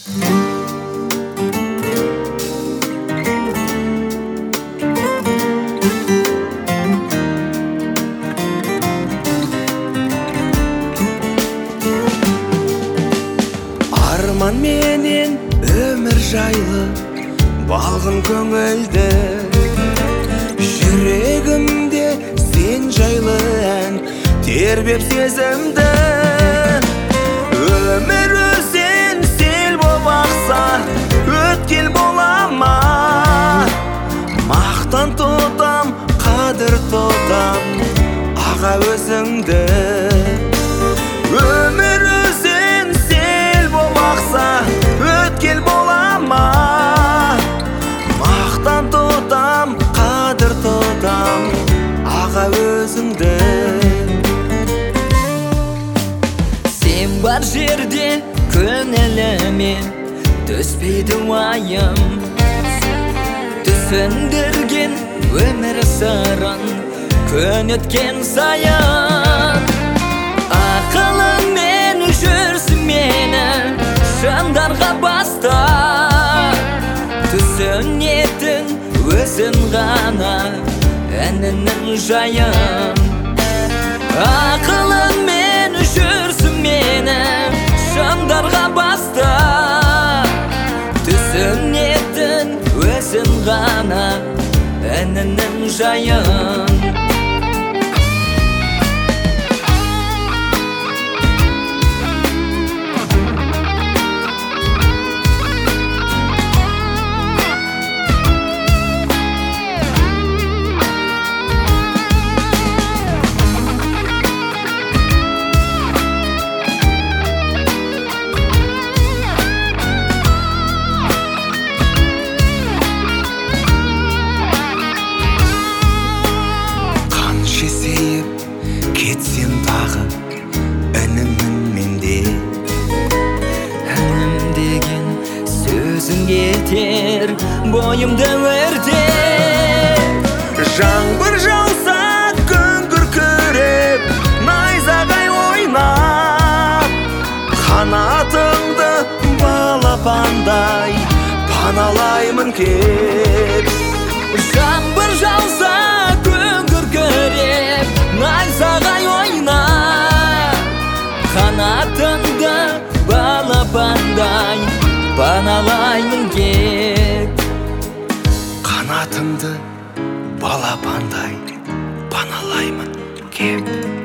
Арман менен өмір жайлы балғын көңілді, жүрегімде сен жайлы ән тербеп сезімді. Өмір өзен сел боп ақса, өткел бола ма? Мақтан тұтам, қадір тұтам аға өзіңді. Өмір өзен сел боп ақса, өткел бола ма? Мақтан тұтам, қадір тұтам аға өзіңді. Сен бар жерде көңіліме түспейді уайым, түсіндірген өмір сырын күн өткен сайын. Ақылыңмен жүрсің мені жандарға баста, түсінетін өзің ғана әнінің жайын. Ақылыңмен жүрсің мені жандарға баста, түсінетін өзің ғана әнінің жайын. Кетсем тағы інімін менде, інім деген сөзің кетер бойымды өртеп. Жаңбыр жауса күн күркіреп, найзағай ойнап, қанатыңды балапандай паналаймын кеп. Жаңбыр жауса күн күркіреп, найзағай ойнап, қанатыңды балапандай паналаймын кеп. Қанатыңды балапандай паналаймын кеп.